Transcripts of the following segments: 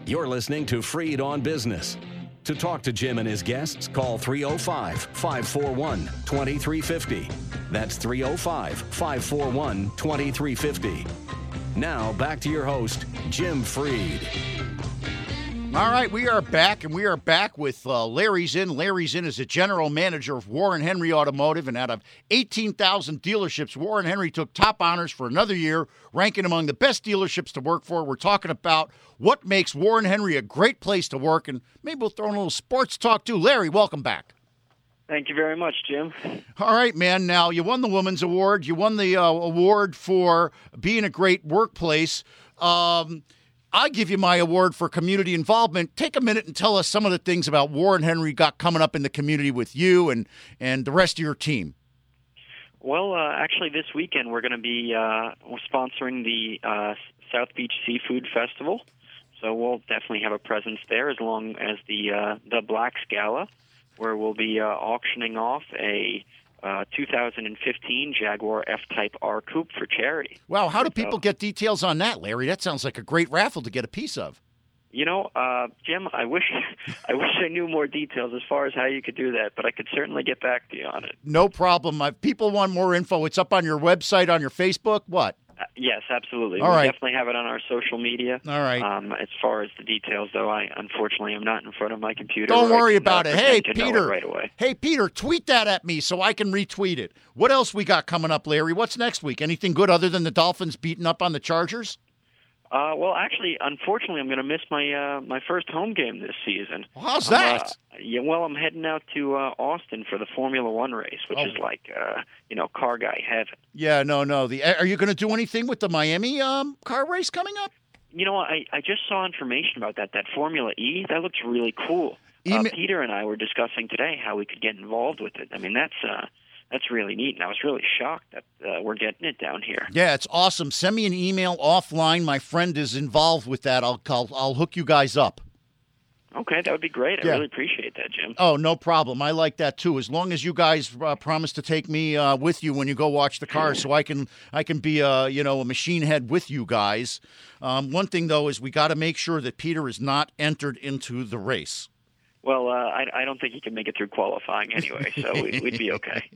You're listening to Freed on Business. To talk to Jim and his guests, call 305-541-2350. That's 305-541-2350. Now, back to your host, Jim Freed. All right, we are back, and we are back with Larry Zinn. Larry Zinn is the general manager of Warren Henry Automotive, and out of 18,000 dealerships, Warren Henry took top honors for another year, ranking among the best dealerships to work for. We're talking about what makes Warren Henry a great place to work, and maybe we'll throw in a little sports talk, too. Larry, welcome back. Thank you very much, Jim. All right, man. Now, you won the Women's Award. You won the award for being a great workplace. I give you my award for community involvement. Take a minute and tell us some of the things about Warren Henry got coming up in the community with you and the rest of your team. Well, actually, this weekend we're going to be sponsoring the South Beach Seafood Festival. So we'll definitely have a presence there, as long as the Blacks Gala, where we'll be auctioning off a 2015 Jaguar F-Type R Coupe for charity. Wow, how do people get details on that, Larry? That sounds like a great raffle to get a piece of. You know, Jim, I wish I knew more details as far as how you could do that, but I could certainly get back to you on it. No problem. If people want more info, it's up on your website, on your Facebook. What? Yes, absolutely. All we'll right. definitely have it on our social media. All right. As far as the details, though, I unfortunately am not in front of my computer. Don't worry about it. Hey, Peter. Right away. Hey, Peter, tweet that at me so I can retweet it. What else we got coming up, Larry? What's next week? Anything good other than the Dolphins beating up on the Chargers? Well, actually, unfortunately, I'm going to miss my first home game this season. How's that? I'm heading out to Austin for the Formula One race, which is like, car guy heaven. Yeah, no. Are you going to do anything with the Miami car race coming up? You know, I just saw information about that Formula E. That looks really cool. Peter and I were discussing today how we could get involved with it. I mean, that's really neat, and I was really shocked that we're getting it down here. Yeah, it's awesome. Send me an email offline. My friend is involved with that. I'll hook you guys up. Okay, that would be great. Yeah. I really appreciate that, Jim. Oh, no problem. I like that too. As long as you guys promise to take me with you when you go watch the cars, so I can be a machine head with you guys. One thing though is we got to make sure that Peter is not entered into the race. Well, I don't think he can make it through qualifying anyway, so we'd be okay.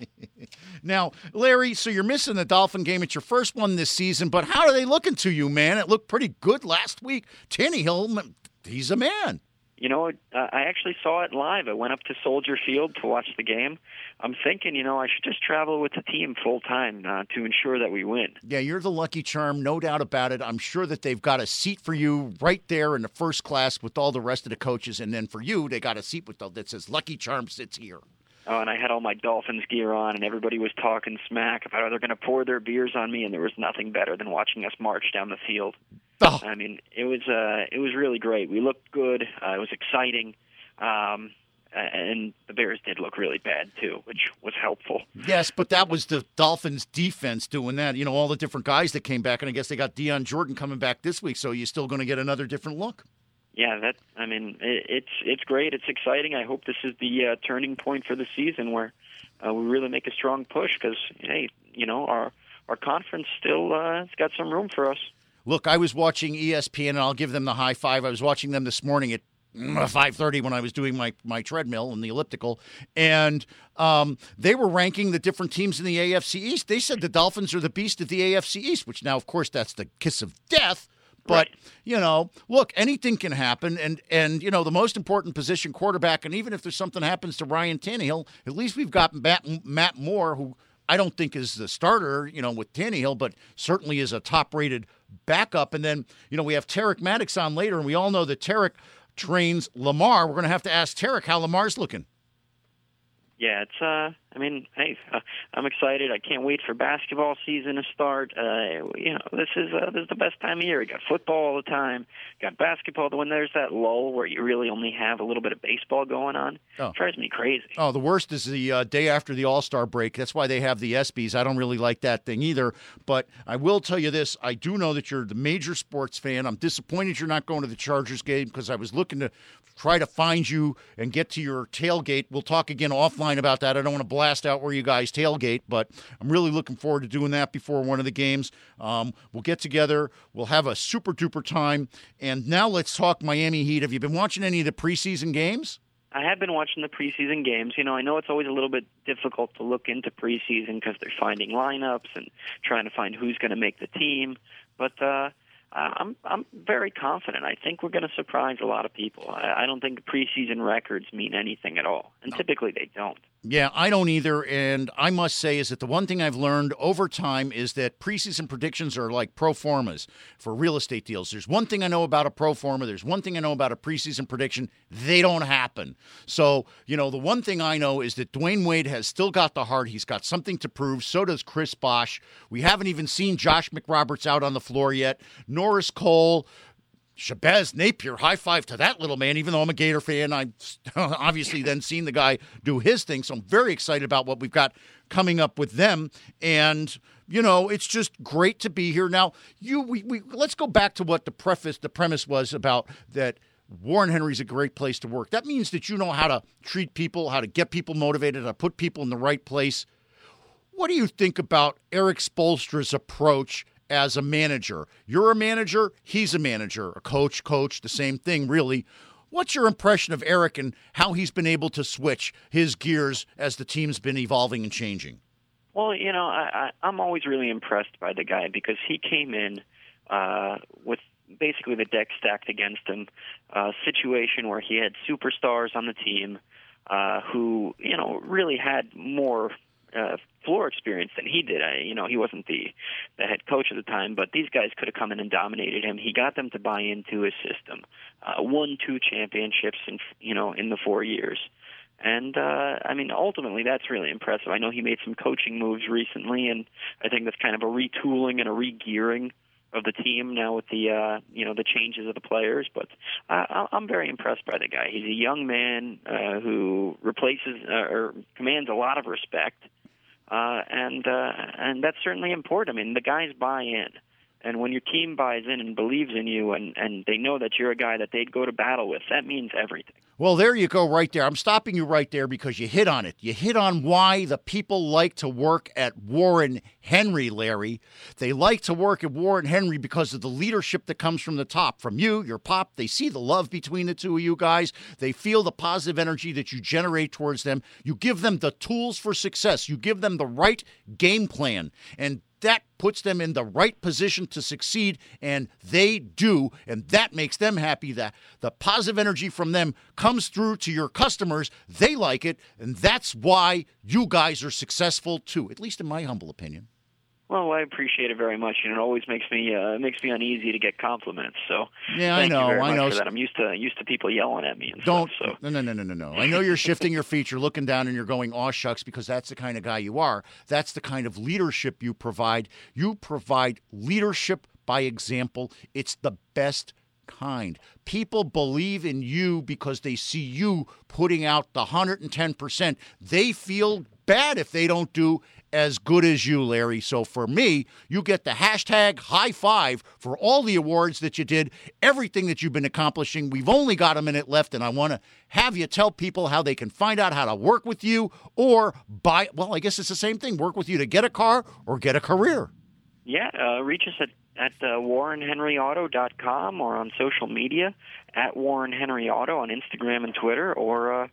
Now, Larry, so you're missing the Dolphin game. It's your first one this season, but how are they looking to you, man? It looked pretty good last week. Tannehill, he's a man. You know, I actually saw it live. I went up to Soldier Field to watch the game. I'm thinking, I should just travel with the team full time to ensure that we win. Yeah, you're the lucky charm, no doubt about it. I'm sure that they've got a seat for you right there in the first class with all the rest of the coaches. And then for you, they got a seat that says Lucky Charm sits here. Oh, and I had all my Dolphins gear on, and everybody was talking smack about they're going to pour their beers on me, and there was nothing better than watching us march down the field. Oh. I mean, it was really great. We looked good. It was exciting, and the Bears did look really bad too, which was helpful. Yes, but that was the Dolphins' defense doing that. All the different guys that came back, and I guess they got Deion Jordan coming back this week, so you're still going to get another different look. Yeah, it's great. It's exciting. I hope this is the turning point for the season where we really make a strong push because, hey, our conference still has got some room for us. Look, I was watching ESPN, and I'll give them the high five. I was watching them this morning at 5:30 when I was doing my treadmill and the elliptical, and they were ranking the different teams in the AFC East. They said the Dolphins are the beast of the AFC East, which now, of course, that's the kiss of death. But, look, anything can happen. And the most important position, quarterback, and even if there's something happens to Ryan Tannehill, at least we've got Matt Moore, who I don't think is the starter, with Tannehill, but certainly is a top-rated backup. And then, we have Tarek Maddox on later, and we all know that Tarek trains Lamar. We're going to have to ask Tarek how Lamar's looking. Yeah, it's I'm excited. I can't wait for basketball season to start. This is the best time of year. You got football all the time. Got basketball. When there's that lull where you really only have a little bit of baseball going on, It drives me crazy. Oh, the worst is the day after the All-Star break. That's why they have the ESPYs. I don't really like that thing either. But I will tell you this. I do know that you're the major sports fan. I'm disappointed you're not going to the Chargers game because I was looking to try to find you and get to your tailgate. We'll talk again offline about that. I don't want to blast blast out where you guys tailgate, but I'm really looking forward to doing that before one of the games. We'll get together. We'll have a super-duper time. And now let's talk Miami Heat. Have you been watching any of the preseason games? I have been watching the preseason games. I know it's always a little bit difficult to look into preseason because they're finding lineups and trying to find who's going to make the team. But I'm very confident. I think we're going to surprise a lot of people. I don't think preseason records mean anything at all, and typically they don't. Yeah, I don't either, and I must say is that the one thing I've learned over time is that preseason predictions are like pro formas for real estate deals. There's one thing I know about a pro forma. There's one thing I know about a preseason prediction. They don't happen. So, the one thing I know is that Dwayne Wade has still got the heart. He's got something to prove. So does Chris Bosh. We haven't even seen Josh McRoberts out on the floor yet. Norris Cole, Shabazz Napier, high five to that little man. Even though I'm a Gator fan, I've obviously then seen the guy do his thing. So I'm very excited about what we've got coming up with them. And, it's just great to be here. Now, let's go back to what the premise was about that Warren Henry's a great place to work. That means that you know how to treat people, how to get people motivated, how to put people in the right place. What do you think about Eric Spoelstra's approach as a manager? You're a manager, he's a manager, a coach, the same thing, really. What's your impression of Eric and how he's been able to switch his gears as the team's been evolving and changing? Well, I'm always really impressed by the guy because he came in with basically the deck stacked against him, a situation where he had superstars on the team who, really had more floor experience than he did. He wasn't the head coach at the time, but these guys could have come in and dominated him. He got them to buy into his system. Won 2 championships in the 4 years. And, ultimately that's really impressive. I know he made some coaching moves recently, and I think that's kind of a retooling and a re-gearing of the team now with the the changes of the players. But I'm very impressed by the guy. He's a young man who replaces or commands a lot of respect, and that's certainly important. I mean, the guys buy in. And when your team buys in and believes in you and they know that you're a guy that they'd go to battle with, that means everything. Well, there you go right there. I'm stopping you right there because you hit on it. You hit on why the people like to work at Warren Henry, Larry. They like to work at Warren Henry because of the leadership that comes from the top, from you, your pop. They see the love between the two of you guys. They feel the positive energy that you generate towards them. You give them the tools for success. You give them the right game plan. And that puts them in the right position to succeed, and they do, and that makes them happy. That the positive energy from them comes through to your customers. They like it, and that's why you guys are successful too, at least in my humble opinion. Well, I appreciate it very much, and it always makes me uneasy to get compliments. So yeah, thank you very I much know. For that. I'm used to people yelling at me and stuff. So. No. I know you're shifting your feet. You're looking down and you're going, "Aw, shucks," because that's the kind of guy you are. That's the kind of leadership you provide. You provide leadership by example. It's the best kind. People believe in you because they see you putting out the 110%. They feel bad if they don't do as good as you, Larry. So for me, you get the hashtag high five for all the awards that you did, everything that you've been accomplishing. We've only got a minute left, and I want to have you tell people how they can find out how to work with you or buy, well, I guess it's the same thing, work with you to get a car or get a career. Yeah, reach us at WarrenHenryAuto.com or on social media at Warren Henry Auto on Instagram and Twitter or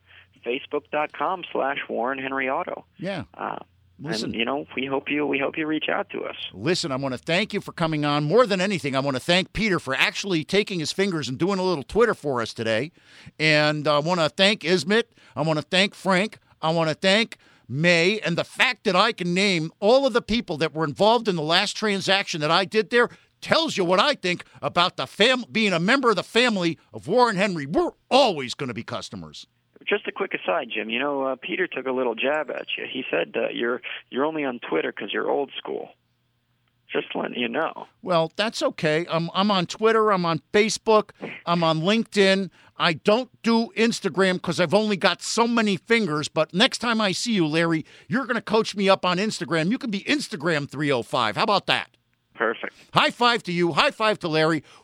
Facebook.com/WarrenHenryAuto. Yeah. Listen, and, we hope you reach out to us. Listen, I want to thank you for coming on. More than anything, I want to thank Peter for actually taking his fingers and doing a little Twitter for us today. And I want to thank Ismet. I want to thank Frank. I want to thank May. And the fact that I can name all of the people that were involved in the last transaction that I did there tells you what I think about the being a member of the family of Warren Henry. We're always going to be customers. Just a quick aside, Jim. Peter took a little jab at you. He said you're only on Twitter because you're old school. Just letting you know. Well, that's okay. I'm on Twitter. I'm on Facebook. I'm on LinkedIn. I don't do Instagram because I've only got so many fingers. But next time I see you, Larry, you're going to coach me up on Instagram. You can be Instagram 305. How about that? Perfect. High five to you. High five to Larry.